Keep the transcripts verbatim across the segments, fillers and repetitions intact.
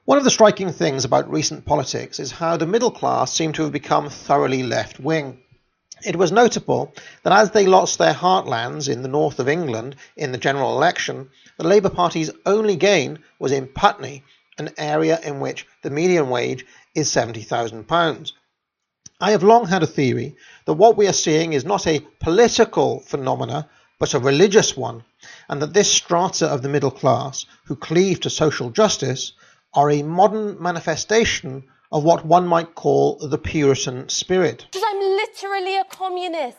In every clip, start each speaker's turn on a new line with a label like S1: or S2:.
S1: One of the striking things about recent politics is how the middle class seem to have become thoroughly left-wing. It was notable that as they lost their heartlands in the north of England in the general election, the Labour Party's only gain was in Putney, an area in which the median wage is seventy thousand pounds. I have long had a theory that what we are seeing is not a political phenomena, but a religious one, and that this strata of the middle class, who cleave to social justice, are a modern manifestation of what one might call the Puritan spirit.
S2: Because I'm literally a communist.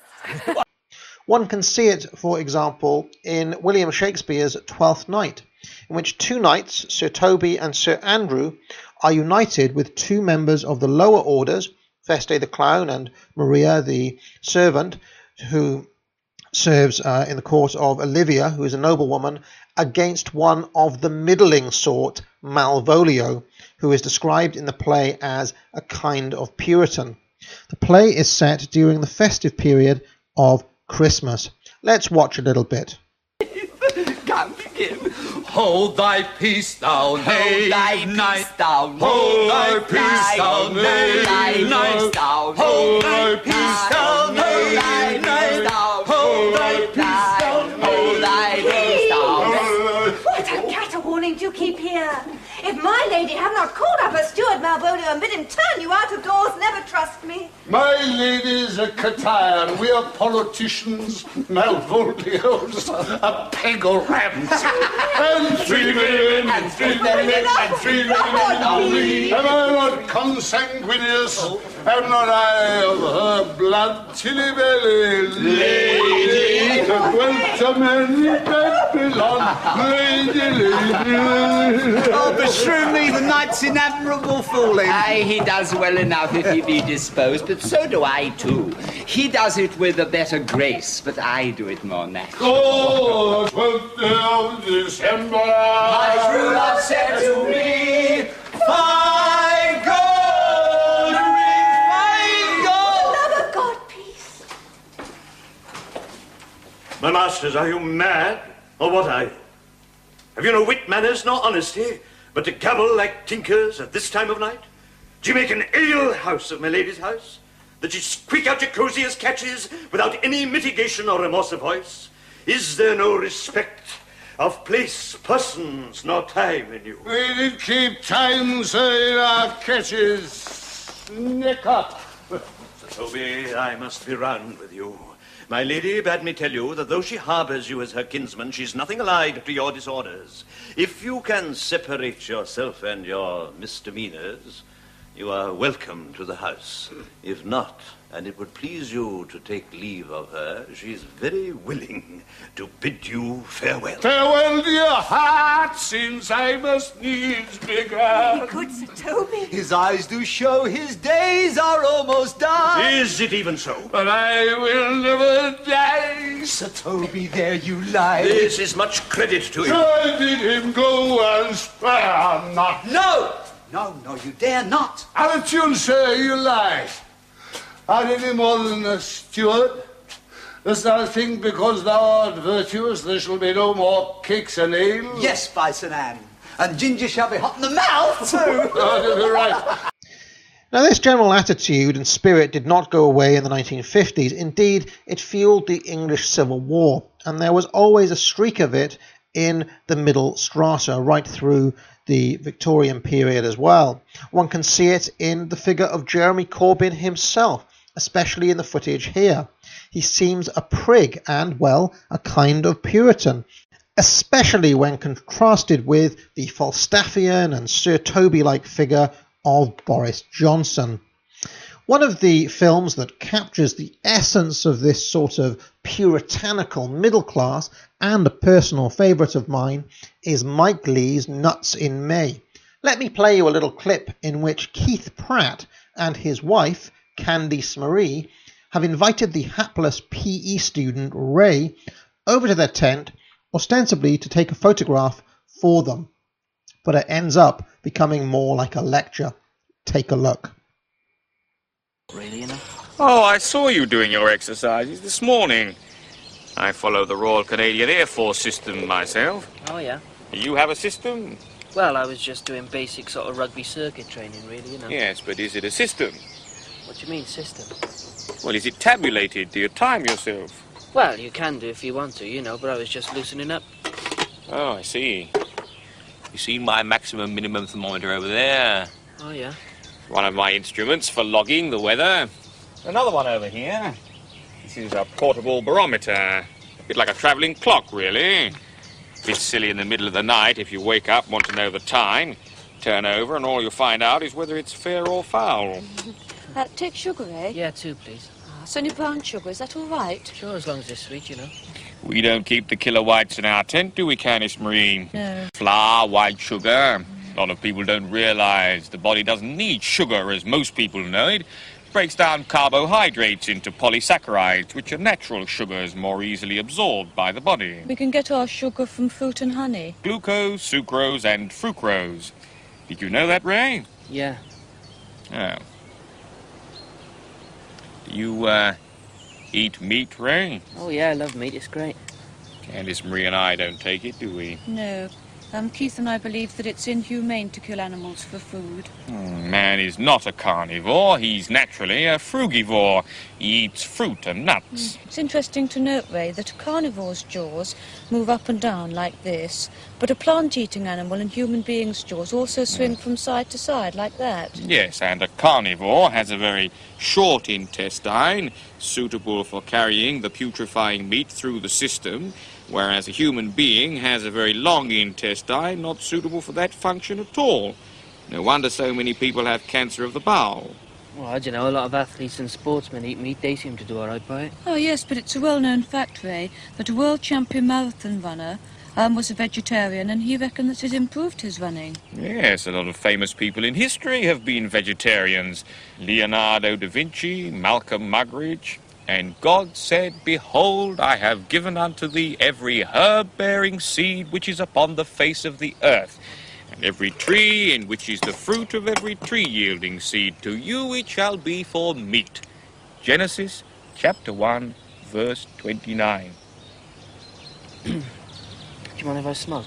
S1: One can see it, for example, in William Shakespeare's Twelfth Night, in which two knights, Sir Toby and Sir Andrew, are united with two members of the lower orders, Feste the clown and Maria the servant, who serves uh, in the court of Olivia, who is a noblewoman, against one of the middling sort, Malvolio, who is described in the play as a kind of Puritan. The play is set during the festive period of Christmas. Let's watch a little bit.
S3: Come begin. Hold thy peace, thou knave knight.
S4: Hold thy peace, thou knave knight.
S3: Hold thy peace, thou knave knight. Hold thy peace, thou
S4: Hold thy peace, thou
S5: What a caterwauling do you keep here? If my lady have not called up her steward Malvolio and bid him turn you out of doors, never trust me.
S4: My lady's a Catan. We are politicians. Malvolio's a peg of rams. And three men, and three men, and three men. Am I not consanguineous? Am not I of her blood, tilly belly? Lady, that dwelt a man Babylon. Lady, lady.
S3: Oh, beshrew me, the knight's in admirable fooling.
S6: Aye, he does well enough if he be disposed, but so do I too. He does it with a better grace, but I do it more naturally.
S4: Oh, twelfth day of December.
S3: My true love said to me, fine gold, fine gold.
S5: Love of God, peace.
S7: My masters, are you mad? Or what are you? Have you no wit, manners, nor honesty, but to gabble like tinkers at this time of night? Do you make an ale house of my lady's house, that you squeak out your coziest catches without any mitigation or remorse of voice? Is there no respect of place, persons, nor time in you?
S4: We did keep time, sir, in our catches. Neck up.
S7: Sir Toby, I must be round with you. My lady bade me tell you that though she harbours you as her kinsman, she's nothing allied to your disorders. If you can separate yourself and your misdemeanours, you are welcome to the house. If not, and it would please you to take leave of her, she's very willing to bid you farewell.
S4: Farewell, dear heart, since I must needs be gone.
S5: Good Sir Toby.
S3: His eyes do show his days are almost done.
S7: Is it even so?
S4: But I will never die.
S3: Sir Toby, there you lie.
S7: This is much credit to him.
S4: I bid him go and spare not.
S3: No! No, no, you dare not.
S4: Out of tune, sir, you lie. Art any more than a steward? Dost thou think because thou art virtuous there shall be no more cakes and ale?
S3: Yes, by Saint Anne. And ginger shall be hot in the mouth, too.
S4: Oh, you're right.
S1: Now, this general attitude and spirit did not go away in the nineteen fifties. Indeed, it fueled the English Civil War, and there was always a streak of it in the middle strata right through the Victorian period as well. One can see it in the figure of Jeremy Corbyn himself, especially in the footage here. He seems a prig and, well, a kind of Puritan, especially when contrasted with the Falstaffian and Sir Toby-like figure of Boris Johnson. One of the films that captures the essence of this sort of puritanical middle class, and a personal favourite of mine, is Mike Leigh's Nuts in May. Let me play you a little clip in which Keith Pratt and his wife, Candice Marie, have invited the hapless P E student Ray over to their tent, ostensibly to take a photograph for them. But it ends up becoming more like a lecture. Take a look.
S8: Really enough?
S9: Oh, I saw you doing your exercises this morning. I follow the Royal Canadian Air Force system myself.
S8: Oh, yeah?
S9: You have a system?
S8: Well, I was just doing basic sort of rugby circuit training, really, you know.
S9: Yes, but is it a system?
S8: What do you mean, system?
S9: Well, is it tabulated? Do you time yourself?
S8: Well, you can do if you want to, you know, but I was just loosening up.
S9: Oh, I see.
S10: You see my maximum minimum thermometer over there?
S8: Oh, yeah?
S9: One of my instruments for logging the weather. Another one over here. This is a portable barometer. A bit like a travelling clock, really. A bit silly in the middle of the night if you wake up and want to know the time. Turn over and all you'll find out is whether it's fair or foul.
S2: Uh, take sugar, eh?
S8: Yeah, two, please.
S2: Ah, it's only brown sugar, is that all right?
S8: Sure, as long as it's sweet, you know.
S9: We don't keep the killer whites in our tent, do we, Candice Marie?
S2: No.
S9: Flour, white sugar. A lot of people don't realise the body doesn't need sugar as most people know it. It breaks down carbohydrates into polysaccharides, which are natural sugars more easily absorbed by the body.
S2: We can get our sugar from fruit and honey.
S9: Glucose, sucrose and frucrose. Did you know that, Ray?
S8: Yeah.
S9: Oh. Do you, uh, eat meat, Ray?
S8: Oh, yeah, I love meat. It's great.
S9: Candice Marie and I don't take it, do we?
S2: No. Um, Keith and I believe that it's inhumane to kill animals for food.
S9: Hmm, man is not a carnivore. He's naturally a frugivore. He eats fruit and nuts.
S2: Mm. It's interesting to note, Ray, that a carnivore's jaws move up and down like this, but a plant-eating animal and human beings' jaws also swing mm. from side to side like that.
S9: Yes, and a carnivore has a very short intestine, suitable for carrying the putrefying meat through the system, whereas a human being has a very long intestine, not suitable for that function at all. No wonder so many people have cancer of the bowel.
S8: Well, I don't know, a lot of athletes and sportsmen eat meat. They seem to do all right by it.
S2: Oh, yes, but it's a well-known fact, Ray, that a world champion marathon runner um, was a vegetarian, and he reckoned that it improved his running.
S9: Yes, a lot of famous people in history have been vegetarians. Leonardo da Vinci, Malcolm Muggeridge. And God said, Behold, I have given unto thee every herb-bearing seed which is upon the face of the earth, and every tree in which is the fruit of every tree-yielding seed. To you it shall be for meat. Genesis chapter one, verse twenty-nine.
S8: Do you mind if I smoke?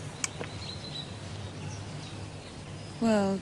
S2: Well...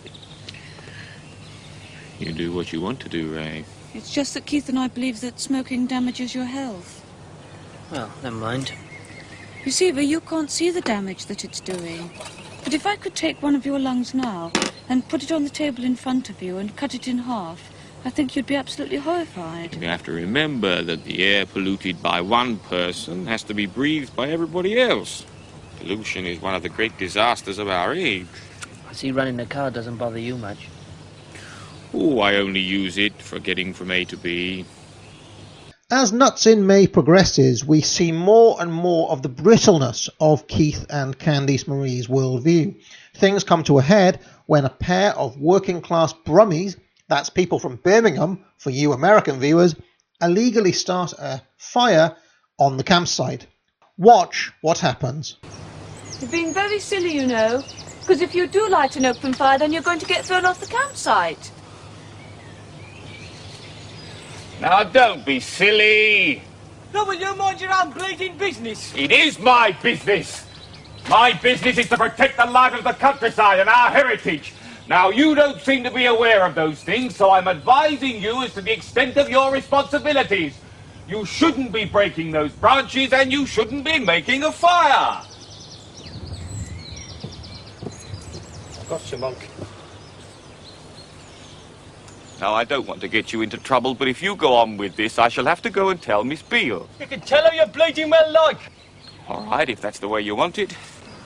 S9: You do what you want to do, Ray.
S2: It's just that Keith and I believe that smoking damages your health.
S8: Well, never mind.
S2: You see, Ray, you can't see the damage that it's doing. But if I could take one of your lungs now and put it on the table in front of you and cut it in half, I think you'd be absolutely horrified.
S9: You have to remember that the air polluted by one person has to be breathed by everybody else. Pollution is one of the great disasters of our age.
S8: I see running the car doesn't bother you much.
S9: Oh, I only use it for getting from A to B.
S1: As Nuts in May progresses, we see more and more of the brittleness of Keith and Candice Marie's worldview. Things come to a head when a pair of working-class brummies, that's people from Birmingham, for you American viewers, illegally start a fire on the campsite. Watch what happens.
S2: You're being very silly, you know, because if you do light an open fire, then you're going to get thrown off the campsite.
S9: Now, don't be silly.
S11: No, will you mind your own bleeding business?
S9: It is my business. My business is to protect the life of the countryside and our heritage. Now, you don't seem to be aware of those things, so I'm advising you as to the extent of your responsibilities. You shouldn't be breaking those branches, and you shouldn't be making a fire.
S11: Gotcha, monk.
S9: Now, I don't want to get you into trouble, but if you go on with this, I shall have to go and tell Miss Beale.
S11: You can tell her you're bleeding well like.
S9: All right, if that's the way you want it.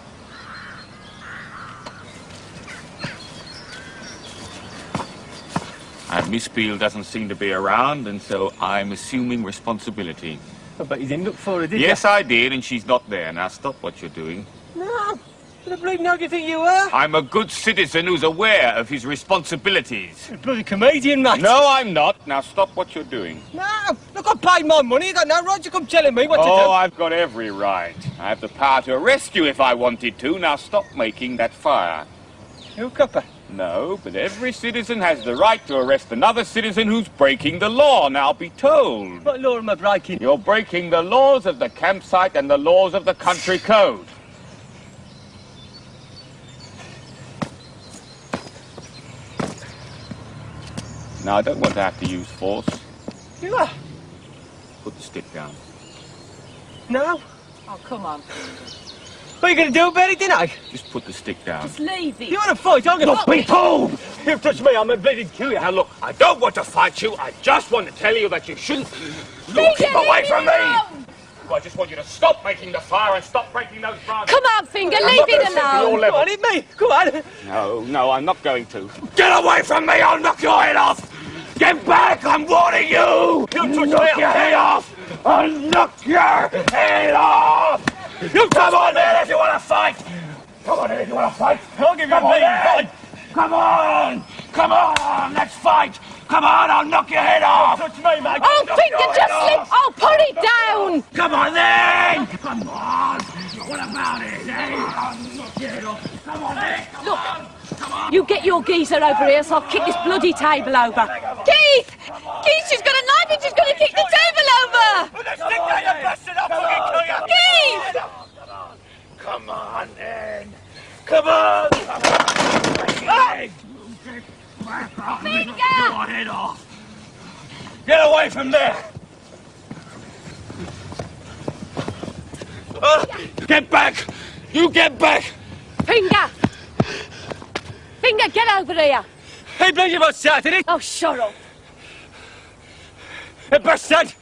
S9: And Miss Beale doesn't seem to be around, and so I'm assuming responsibility.
S11: I bet you didn't look for her, did you?
S9: Yes, I did, and she's not there. Now, stop what you're doing.
S11: No. What the bleeding hell do you think you were?
S9: I'm a good citizen who's aware of his responsibilities.
S11: You're a bloody comedian, mate.
S9: No, I'm not. Now, stop what you're doing.
S11: No. Look, I paid my money. You got no right to come telling me what
S9: oh,
S11: to do.
S9: Oh, I've got every right. I have the power to arrest you if I wanted to. Now, stop making that fire.
S11: You, copper?
S9: No, but every citizen has the right to arrest another citizen who's breaking the law. Now, be told.
S11: What law am I breaking?
S9: You're breaking the laws of the campsite and the laws of the country code. Now, I don't want to have to use force.
S11: You are?
S9: Put the stick down.
S11: No?
S2: Oh, come on.
S11: What are you going to do about it, didn't I?
S9: Just put the stick down.
S2: Just leave it.
S11: You want to fight? I'm going to...
S9: Be told!
S11: You touch me, I'm going to bleeding kill you.
S9: Now, look, I don't want to fight you. I just want to tell you that you shouldn't... Look, keep away from me! I just want you to stop making the fire and stop breaking those branches.
S2: Come on, Finger,
S9: I'm
S2: leave
S9: not
S2: it
S9: gonna sit at your
S2: alone.
S9: level.
S11: Come on, hit me. Come on.
S9: No, no, I'm not going to. Get away from me! I'll knock your head off! Get back! I'm warning you!
S11: You touch
S9: knock
S11: me.
S9: your head off! I'll knock your head off! You come on in if you want to fight! Come on in if you want to fight!
S11: I'll give you
S9: Come
S11: a
S9: on
S11: bleeding
S9: in.
S11: fight.
S9: Come on! Come on! Let's fight! Come on! I'll knock your head off!
S11: Touch me, mate.
S2: Oh,
S9: Knock
S2: Finger,
S9: your
S2: just
S9: head
S2: slip.
S9: off.
S2: Oh, put it down.
S9: Come on then! Come on! What about it, eh? I'll knock your head off. Come on then! Come
S2: Look.
S9: on! Come on!
S2: You get your geezer over here so I'll kick this bloody table over. Keith! Keith, she's got a knife and she's going to kick the table over!
S9: Put the stick down, you bastard! I'll fucking kill you!
S2: Keith!
S9: Come on then! Come on!
S2: Finger!
S9: Your head off! Get away from there! Uh, get back! You get back!
S2: Finger! Finger, get over here!
S11: Hey, bloody bastard, did it?
S2: Oh, shut up.
S11: Hey, bastard.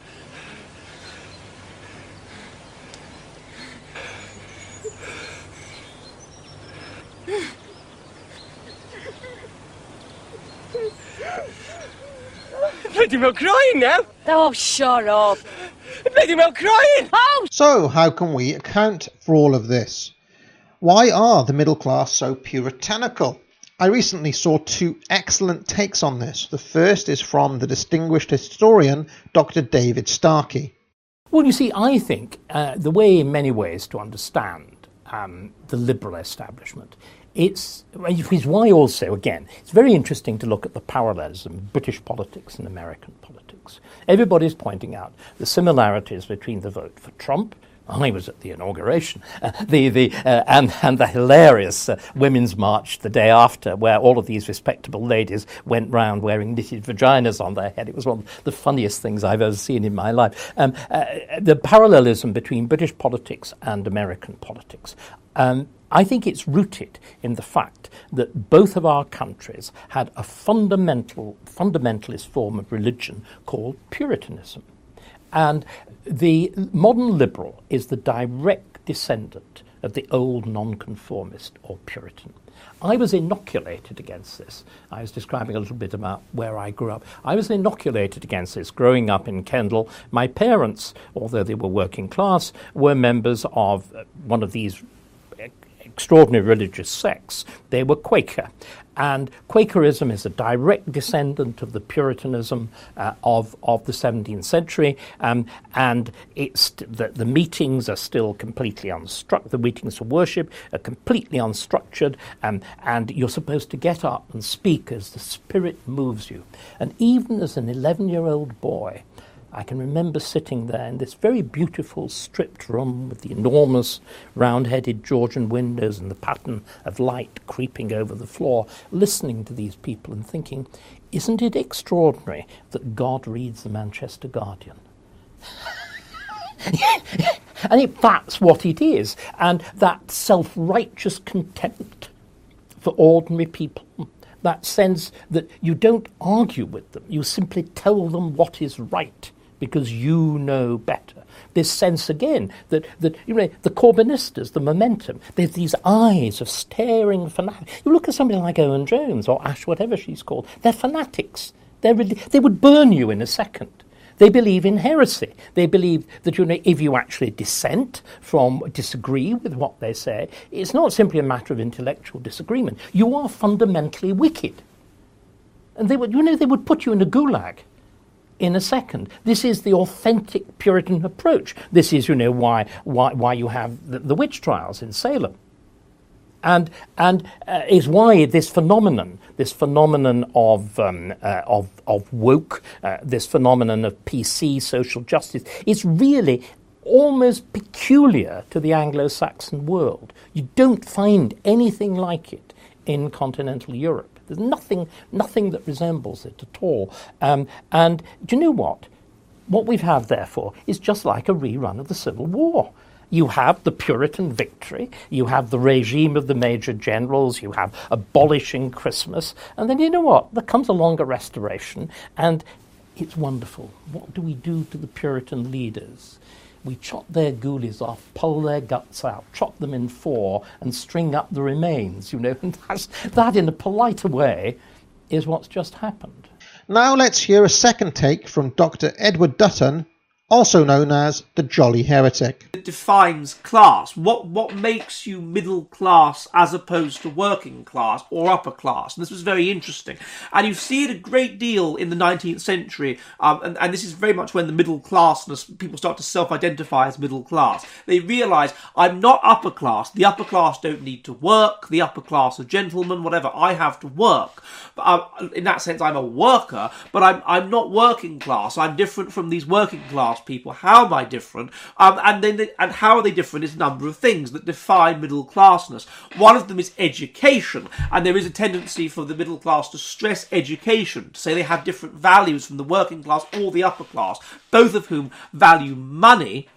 S11: Bloody well crying now.
S2: Oh, shut up.
S11: Bloody well crying.
S2: Oh,
S1: So, how can we account for all of this? Why are the middle class so puritanical? I recently saw two excellent takes on this. The first is from the distinguished historian, Doctor David Starkey.
S12: Well, you see, I think uh, the way in many ways to understand um, the liberal establishment, it's, it's why also, again, it's very interesting to look at the parallelism of British politics and American politics. Everybody's pointing out the similarities between the vote for Trump. I was at the inauguration, uh, the the uh, and and the hilarious uh, women's march the day after, where all of these respectable ladies went round wearing knitted vaginas on their head. It was one of the funniest things I've ever seen in my life. Um, uh, the parallelism between British politics and American politics. Um, I think it's rooted in the fact that both of our countries had a fundamental fundamentalist form of religion called Puritanism. And the modern liberal is the direct descendant of the old nonconformist or Puritan. I was inoculated against this. I was describing a little bit about where I grew up. I was inoculated against this growing up in Kendal. My parents, although they were working class, were members of one of these extraordinary religious sects. They were Quaker. And Quakerism is a direct descendant of the Puritanism uh, of, of the seventeenth century, um, and it's the, the meetings are still completely unstructured. The meetings for worship are completely unstructured, um, and you're supposed to get up and speak as the Spirit moves you. And even as an eleven-year-old boy, I can remember sitting there in this very beautiful stripped room with the enormous round-headed Georgian windows and the pattern of light creeping over the floor, listening to these people and thinking, isn't it extraordinary that God reads the Manchester Guardian? And it, that's what it is. And that self-righteous contempt for ordinary people, that sense that you don't argue with them, you simply tell them what is right, because you know better. This sense, again, that, that you know, the Corbynistas, the momentum, there's these eyes of staring fanatics. You look at somebody like Owen Jones or Ash, whatever she's called, they're fanatics. They're really, they would burn you in a second. They believe in heresy. They believe that, you know, if you actually dissent from, disagree with what they say, it's not simply a matter of intellectual disagreement. You are fundamentally wicked. And they would, you know, they would put you in a gulag in a second. This is the authentic Puritan approach. This is, you know, why why why you have the, the witch trials in Salem, and and uh, is why this phenomenon, this phenomenon of um, uh, of of woke, uh, this phenomenon of P C, social justice, is really almost peculiar to the Anglo-Saxon world. You don't find anything like it in continental Europe. There's nothing, nothing that resembles it at all. Um, and do you know what? What we've had, therefore, is just like a rerun of the Civil War. You have the Puritan victory, you have the regime of the major generals, you have abolishing Christmas, and then you know what? There comes along a restoration, and it's wonderful. What do we do to the Puritan leaders? We chop their ghoulies off, pull their guts out, chop them in four, and string up the remains, you know. And that's, that, in a politer way, is what's just happened.
S1: Now let's hear a second take from Doctor Edward Dutton, also known as the Jolly Heretic.
S13: It defines class. What what makes you middle class as opposed to working class or upper class? And this was very interesting. And you see it a great deal in the nineteenth century, um, and, and this is very much when the middle classness, people start to self-identify as middle class. They realise, I'm not upper class. The upper class don't need to work. The upper class are gentlemen, whatever. I have to work. But, um, in that sense, I'm a worker, but I'm, I'm not working class. I'm different from these working class people. How am I different? Um, and then, they, and how are they different is a number of things that define middle classness. One of them is education, and there is a tendency for the middle class to stress education, to say they have different values from the working class or the upper class, both of whom value money.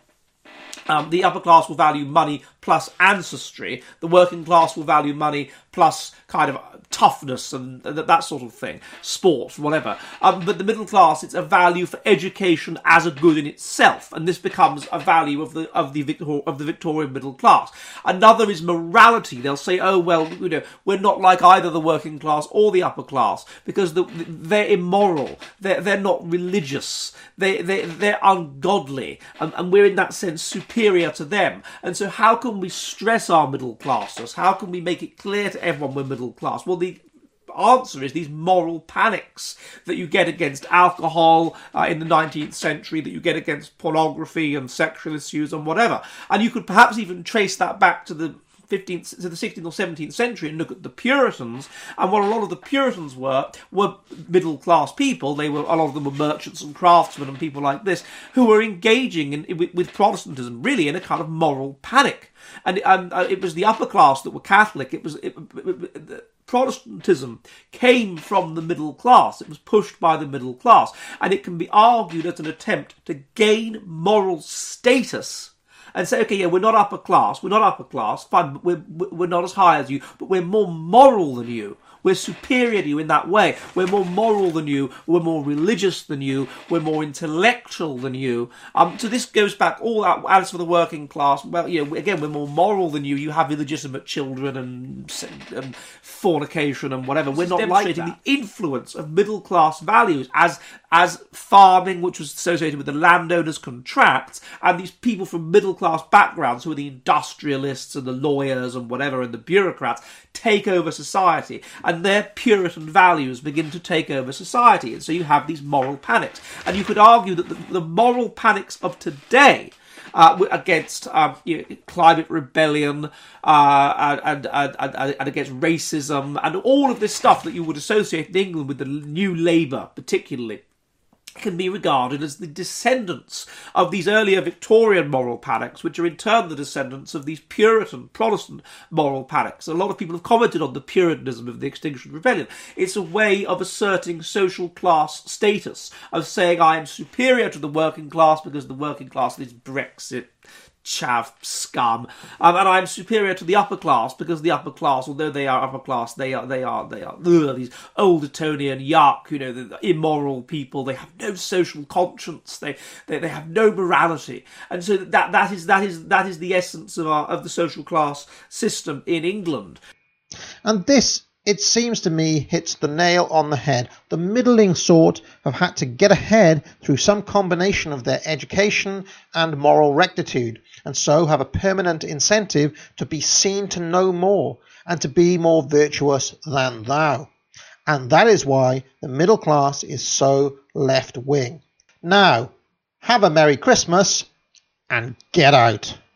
S13: Um, the upper class will value money plus ancestry. The working class will value money plus kind of toughness and th- that sort of thing, sports, whatever. Um, but the middle class, it's a value for education as a good in itself, and this becomes a value of the of the Victor- of the Victorian middle class. Another is morality. They'll say, oh well, you know, we're not like either the working class or the upper class because the, they're immoral. They're they're not religious. They they they're ungodly, and, and we're in that sense superior to them. And so, how can we stress our middle classness? How can we make it clear to everyone we're middle class? Well, the answer is these moral panics that you get against alcohol uh, in the nineteenth century, that you get against pornography and sexual issues and whatever. And you could perhaps even trace that back to the fifteenth to the sixteenth or seventeenth century and look at the Puritans. And what a lot of the Puritans were were middle class people. They were a lot of them were merchants and craftsmen and people like this who were engaging in, with, with Protestantism really in a kind of moral panic. And um, it was the upper class that were Catholic. It was it, it, it, Protestantism came from the middle class. It was pushed by the middle class, and it can be argued as an attempt to gain moral status and say, okay, yeah, we're not upper class, we're not upper class, fine, but we're we're not as high as you, but we're more moral than you. We're superior to you in that way. We're more moral than you. We're more religious than you. We're more intellectual than you. Um, so this goes back all out. As for the working class, well, you know, again, we're more moral than you. You have illegitimate children and, and fornication and whatever. We're not demonstrating like the influence of middle class values as as farming, which was associated with the landowners' contracts, and these people from middle class backgrounds, who are the industrialists and the lawyers and whatever, and the bureaucrats, take over society. And their Puritan values begin to take over society. And so you have these moral panics. And you could argue that the, the moral panics of today uh, against um, you know, climate rebellion uh, and, and, and, and against racism and all of this stuff that you would associate in England with the New Labour particularly, can be regarded as the descendants of these earlier Victorian moral panics, which are in turn the descendants of these Puritan, Protestant moral panics. A lot of people have commented on the Puritanism of the Extinction Rebellion. It's a way of asserting social class status, of saying I am superior to the working class because the working class is Brexit, chav, scum, um, and I'm superior to the upper class because the upper class, although they are upper class, they are they are they are ugh, these old Etonian yuck, you know, the, the immoral people. They have no social conscience. They, they they have no morality, and so that that is that is that is the essence of our of the social class system in England.
S1: And this, it seems to me, hits the nail on the head. The middling sort have had to get ahead through some combination of their education and moral rectitude, and so have a permanent incentive to be seen to know more and to be more virtuous than thou. And that is why the middle class is so left-wing. Now, have a Merry Christmas and get out.